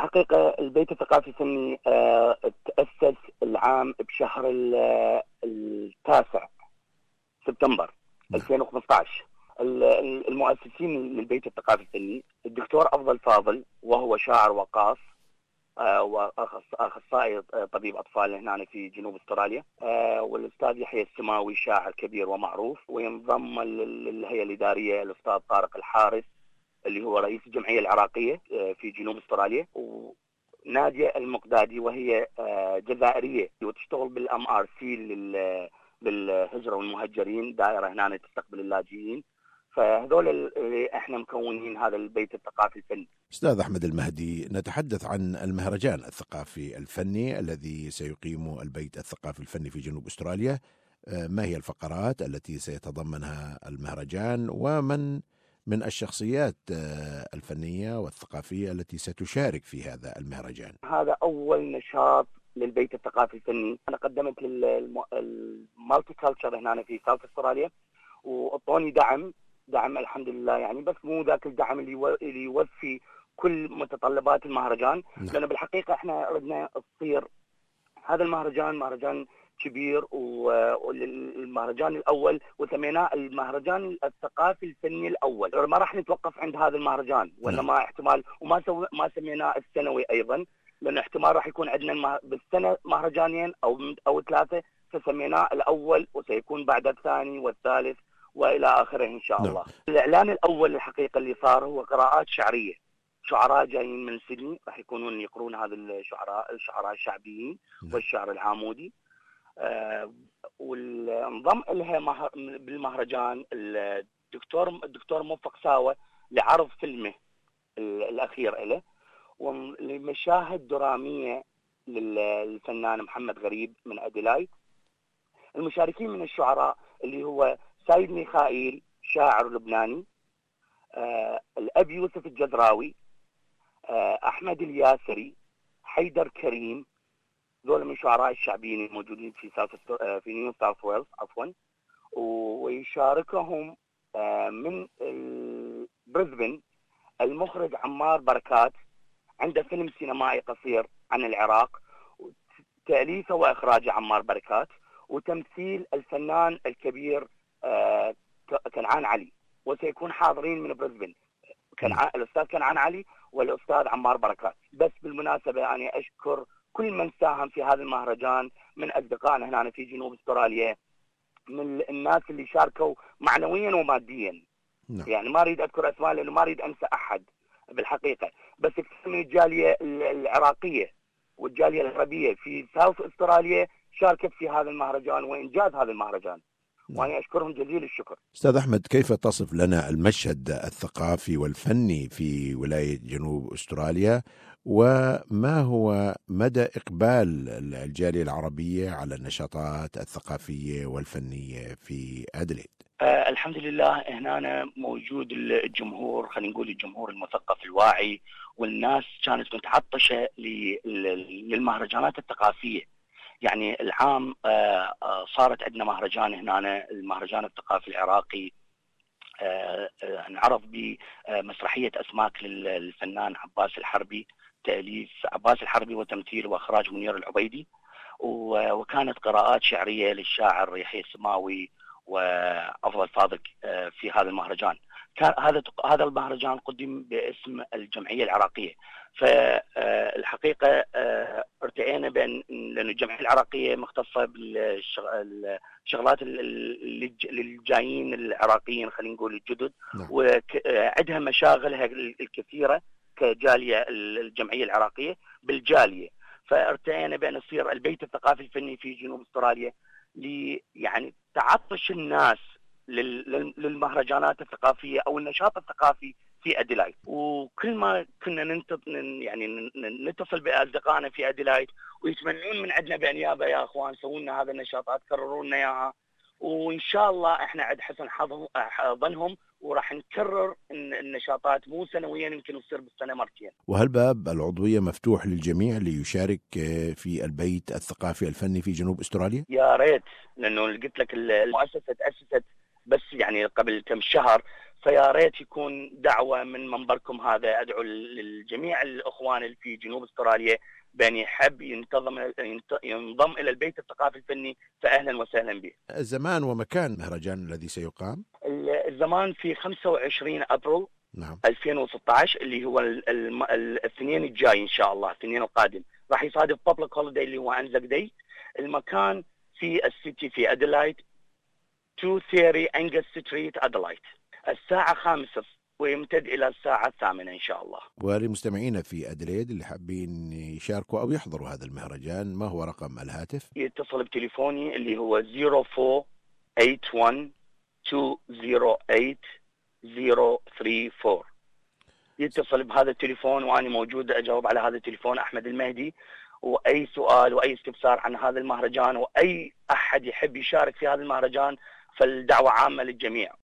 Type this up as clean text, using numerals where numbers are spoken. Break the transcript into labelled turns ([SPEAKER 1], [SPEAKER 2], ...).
[SPEAKER 1] بالحقيقة البيت الثقافي الفني تأسس العام بشهر 9 سبتمبر 2015. المؤسسين للبيت الثقافي الفني الدكتور أفضل فاضل، وهو شاعر وقاص وأخصائي طبيب أطفال هنا في جنوب أستراليا، والأستاذ يحيى السماوي شاعر كبير ومعروف، وينضم للهيئة الإدارية الأستاذ طارق الحارس اللي هو رئيس الجمعية العراقية في جنوب أستراليا، ونادية المقدادي وهي جزائرية وتشتغل بالMRC بالهجرة والمهجرين، دائرة هنا تستقبل اللاجئين. فهذول اللي احنا مكونين هذا البيت الثقافي الفني.
[SPEAKER 2] أستاذ أحمد المهدي، نتحدث عن المهرجان الثقافي الفني الذي سيقيم البيت الثقافي الفني في جنوب أستراليا. ما هي الفقرات التي سيتضمنها المهرجان، ومن من الشخصيات الفنية والثقافية التي ستشارك في هذا المهرجان؟
[SPEAKER 1] هذا أول نشاط للبيت الثقافي الفني. أنا قدمت للمالتي كالتشر هنا في ساوث أستراليا، وأعطوني دعم الحمد لله، يعني بس مو ذاك الدعم اللي يوفي كل متطلبات المهرجان. لأن بالحقيقة احنا ردنا تصير هذا المهرجان مهرجان كبير، والمهرجان الأول وسميناه المهرجان الثقافي الفني الأول. ما راح نتوقف عند هذا المهرجان، وإنما احتمال ما سميناه السنوي أيضا، لأن احتمال راح يكون عندنا بالسنة مهرجانين أو 3، فسميناه الأول، وسيكون بعد الثاني والثالث وإلى آخره إن شاء الله. الإعلان الأول الحقيقة اللي صار هو قراءات شعرية، شعراء جايين من سيدني راح يكونون يقرون هذا الشعراء الشعبيين والشعر العامودي. والانضم لها بالمهرجان الدكتور موفق ساوة لعرض فيلمه الأخير له، ولمشاهد درامية للفنان محمد غريب من أديلايد. المشاركين من الشعراء اللي هو سيد ميخائيل شاعر لبناني، الأب يوسف الجزراوي، أحمد الياسري، حيدر كريم، ذول من شعراء الشعبيين الموجودين في نيو ساوث ويلز عفوا. ويشاركهم من بريسبن المخرج عمار بركات، عنده فيلم سينمائي قصير عن العراق، تأليفه وإخراجه عمار بركات، وتمثيل الفنان الكبير كنعان علي. وسيكون حاضرين من بريسبن الأستاذ كنعان علي والأستاذ عمار بركات. بس بالمناسبة أنا أشكر كل من ساهم في هذا المهرجان من أصدقائنا هنا في جنوب أستراليا، من الناس اللي شاركوا معنويا وماديا. يعني ما أريد أذكر أسماء لأنه ما أريد أنسى أحد بالحقيقة، بس كثير من الجالية العراقية والجالية العربية في ساوث أستراليا شاركت في هذا المهرجان وإنجاز هذا المهرجان، وأنا أشكرهم جزيل الشكر.
[SPEAKER 2] أستاذ أحمد، كيف تصف لنا المشهد الثقافي والفني في ولاية جنوب أستراليا، وما هو مدى إقبال الجالية العربية على النشاطات الثقافية والفنية في أديلايد؟
[SPEAKER 1] الحمد لله هنا موجود الجمهور، خلينا نقول الجمهور المثقف الواعي، والناس كانت متعطشة للمهرجانات الثقافية. يعني العام صارت عندنا مهرجان هنا، المهرجان الثقافي العراقي، انعرض بمسرحية أسماك للفنان عباس الحربي، تأليف عباس الحربي وتمثيل وإخراج منير العبيدي، وكانت قراءات شعرية للشاعر يحيى السماوي وأفضل فاضل في هذا المهرجان. هذا المهرجان قدم باسم الجمعية العراقية. فالحقيقة ارتئينا لأن الجمعية العراقية مختصة بالشغلات للجايين العراقيين، خلينا نقول الجدد، وعندها مشاغلها الكثيرة كجالية الجمعية العراقية بالجالية. فارتئينا بأن يصير البيت الثقافي الفني في جنوب أستراليا يعني تعطش الناس للمهرجانات الثقافية أو النشاط الثقافي في أديلايد. وكل ما كنا يعني نتصل بأصدقائنا في أديلايد ويتمنون من عندنا بأن يا أخوان سووا لنا هذا النشاطات، كرروا لنا إياها، وإن شاء الله إحنا عند حسن ظنهم وراح نكرر النشاطات مو سنويا، يمكن يصير بالسنة مرتين.
[SPEAKER 2] وهل باب العضوية مفتوح للجميع ليشارك في البيت الثقافي الفني في جنوب أستراليا؟
[SPEAKER 1] يا ريت، لأنه قلت لك المؤسسة تأسست بس يعني قبل كم شهر. فيا ريت يكون دعوة من منبركم هذا، أدعو للجميع الأخوان اللي في جنوب أستراليا بأن يحب ينضم إلى البيت الثقافي الفني، فأهلا وسهلا به.
[SPEAKER 2] الزمان ومكان المهرجان الذي سيقام؟
[SPEAKER 1] الزمان في 25 أبريل
[SPEAKER 2] نعم
[SPEAKER 1] 2016 اللي هو الاثنين الجاي إن شاء الله، الاثنين القادم، راح يصادف بابليك هوليداي اللي هو أنزاك داي. المكان في السيتي في أدلايد 230 أنجس ستريت أدلايد، الساعة 5 ويمتد إلى الساعة 8 إن شاء الله.
[SPEAKER 2] ولمستمعينا في أدليد اللي حابين يشاركوا أو يحضروا هذا المهرجان، ما هو رقم الهاتف؟
[SPEAKER 1] يتصل بتليفوني اللي هو 0481 208 034. يتصل بهذا التليفون وأنا موجود أجاوب على هذا التليفون، أحمد المهدي. وأي سؤال وأي استفسار عن هذا المهرجان، وأي أحد يحب يشارك في هذا المهرجان، فالدعوة عامة للجميع.